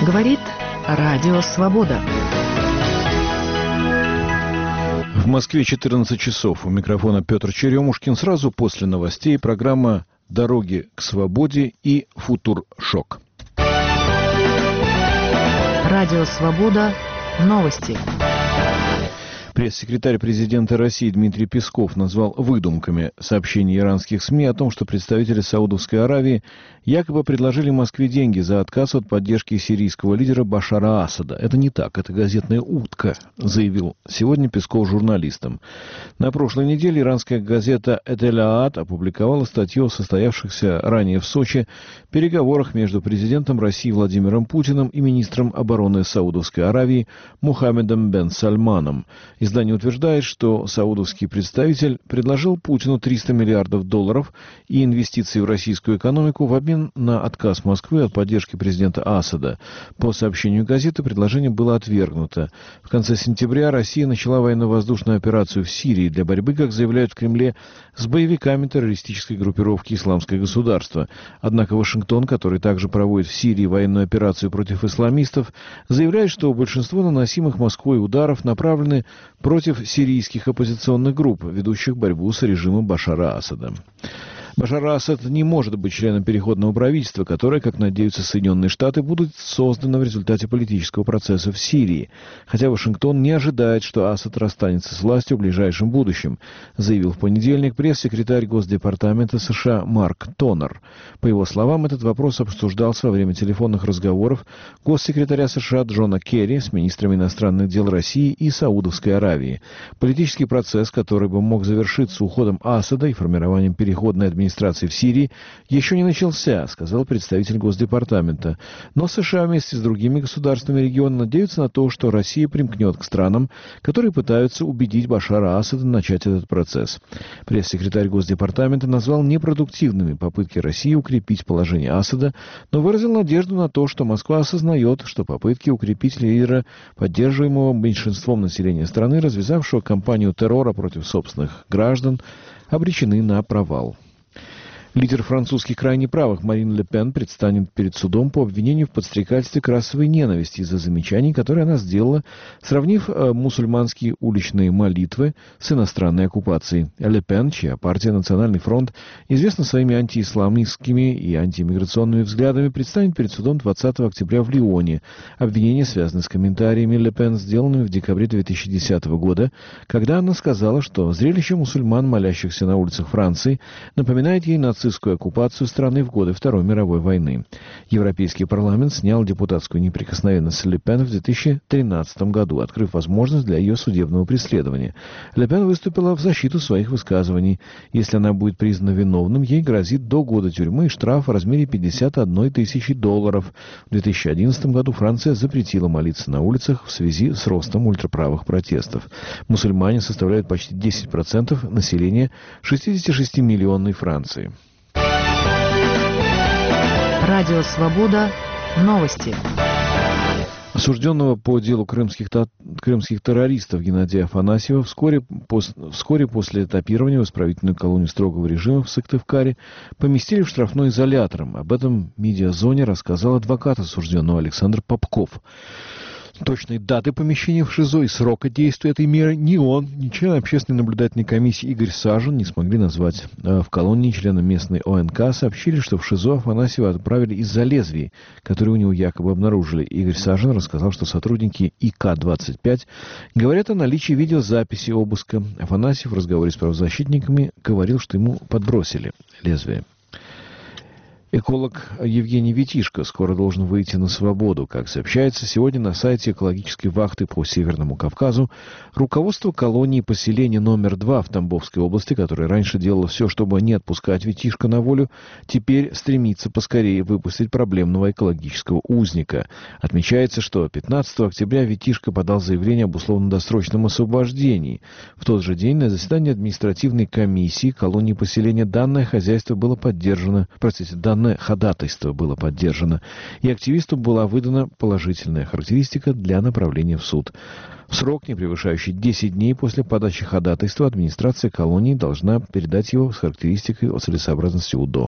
Говорит Радио Свобода. В Москве 14 часов. У микрофона Петр Черемушкин. Сразу после новостей программа «Дороги к свободе» и «Футуршок». Радио Свобода. Новости. Пресс-секретарь президента России Дмитрий Песков назвал выдумками сообщения иранских СМИ о том, что представители Саудовской Аравии якобы предложили Москве деньги за отказ от поддержки сирийского лидера Башара Асада. Это не так, это газетная утка, заявил сегодня Песков журналистам. На прошлой неделе иранская газета «Этель-Аад» опубликовала статью о состоявшихся ранее в Сочи переговорах между президентом России Владимиром Путиным и министром обороны Саудовской Аравии Мухаммедом бен Сальманом. Издание утверждает, что саудовский представитель предложил Путину $300 миллиардов и инвестиции в российскую экономику в обмен на отказ Москвы от поддержки президента Асада. По сообщению газеты, предложение было отвергнуто. В конце сентября Россия начала военно-воздушную операцию в Сирии для борьбы, как заявляют в Кремле, с боевиками террористической группировки «Исламское государство». Однако Вашингтон, который также проводит в Сирии военную операцию против исламистов, заявляет, что большинство наносимых Москвой ударов направлены против сирийских оппозиционных групп, ведущих борьбу с режимом Башара Асада. Башар Асад не может быть членом переходного правительства, которое, как надеются Соединенные Штаты, будет создано в результате политического процесса в Сирии. Хотя Вашингтон не ожидает, что Асад расстанется с властью в ближайшем будущем, заявил в понедельник пресс-секретарь Госдепартамента США Марк Тонер. По его словам, этот вопрос обсуждался во время телефонных разговоров госсекретаря США Джона Керри с министрами иностранных дел России и Саудовской Аравии. Политический процесс, который бы мог завершиться уходом Асада и формированием переходной администрации в Сирии, еще не начался, сказал представитель Госдепартамента. Но США вместе с другими государствами региона надеются на то, что Россия примкнет к странам, которые пытаются убедить Башара Асада начать этот процесс. Пресс-секретарь Госдепартамента назвал непродуктивными попытки России укрепить положение Асада, но выразил надежду на то, что Москва осознает, что попытки укрепить лидера, поддерживаемого меньшинством населения страны, развязавшего кампанию террора против собственных граждан, обречены на провал. Лидер французских крайне правых Марин Ле Пен предстанет перед судом по обвинению в подстрекательстве к расовой ненависти из-за замечаний, которые она сделала, сравнив мусульманские уличные молитвы с иностранной оккупацией. Ле Пен, чья партия «Национальный фронт» известна своими антиисламистскими и антииммиграционными взглядами, предстанет перед судом 20 октября в Лионе. Обвинения связаны с комментариями Ле Пен, сделанными в декабре 2010 года, когда она сказала, что зрелище мусульман, молящихся на улицах Франции, напоминает ей нацистскую оккупацию страны в годы Второй мировой войны. Европейский парламент снял депутатскую неприкосновенность Ле Пен в 2013 году, открыв возможность для ее судебного преследования. Ле Пен выступила в защиту своих высказываний. Если она будет признана виновным, ей грозит до года тюрьмы и штраф в размере $51 тысячи. В 2011 году Франция запретила молиться на улицах в связи с ростом ультраправых протестов. Мусульмане составляют почти 10% населения 66-миллионной Франции. Радио Свобода. Новости. Осужденного по делу крымских террористов Геннадия Афанасьева вскоре после этапирования в исправительную колонию строгого режима в Сыктывкаре поместили в штрафной изолятор. Об этом «Медиазоне» рассказал адвокат осужденного Александр Попков. Точной даты помещения в ШИЗО и срока действия этой меры ни он, ни член общественной наблюдательной комиссии Игорь Сажин не смогли назвать. В колонии члены местной ОНК сообщили, что в ШИЗО Афанасьева отправили из-за лезвий, которые у него якобы обнаружили. Игорь Сажин рассказал, что сотрудники ИК-25 говорят о наличии видеозаписи обыска. Афанасьев в разговоре с правозащитниками говорил, что ему подбросили лезвие. Эколог Евгений Витишко скоро должен выйти на свободу. Как сообщается, сегодня на сайте экологической вахты по Северному Кавказу руководство колонии поселения номер 2 в Тамбовской области, которое раньше делало все, чтобы не отпускать Витишко на волю, теперь стремится поскорее выпустить проблемного экологического узника. Отмечается, что 15 октября Витишко подал заявление об условно-досрочном освобождении. В тот же день на заседании административной комиссии колонии поселения данное ходатайство было поддержано, и активисту была выдана положительная характеристика для направления в суд. В срок, не превышающий 10 дней после подачи ходатайства, администрация колонии должна передать его с характеристикой о целесообразности УДО.